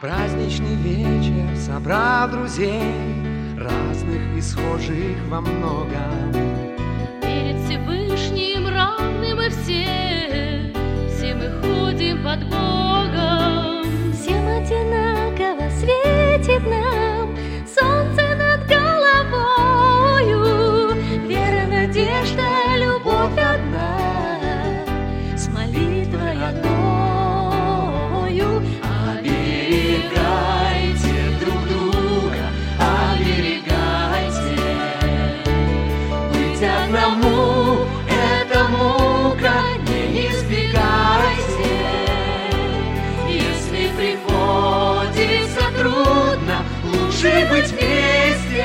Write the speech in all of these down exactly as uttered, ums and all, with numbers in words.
праздничный вечер, собрав друзей, разных и схожих во многом. Перед Всевышним равны мы все, все мы ходим под Богом. Всем одинаково светит нам солнце над головою. Вера, надежда, любовь одна, с молитвой одною. Оберегайте друг друга, оберегайте. Быть одному — это мука, не избегайте. Если приходится трудно, лучше быть вместе.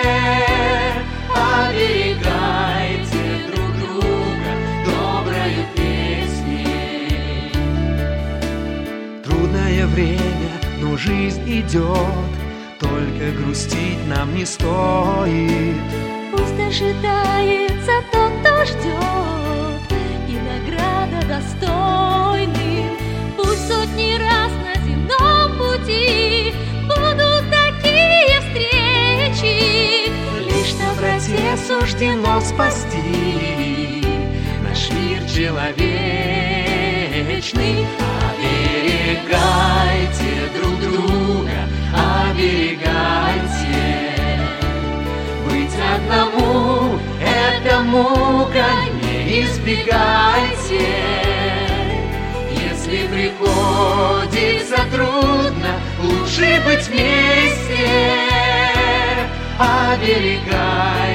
Оберегайте друг друга доброю песней. Трудное время, но жизнь идет, только грустить нам не стоит. Пусть ожидается тот, кто ждет, и награда достойным. Пусть сотни раз на земном пути будут такие встречи, Лишь на брасе суждено спасти наш мир человечный. Оберегайте друг друга, оберегайте. Быть одному — это мука, не избегайте. Если приходится трудно, лучше быть вместе. Оберегайте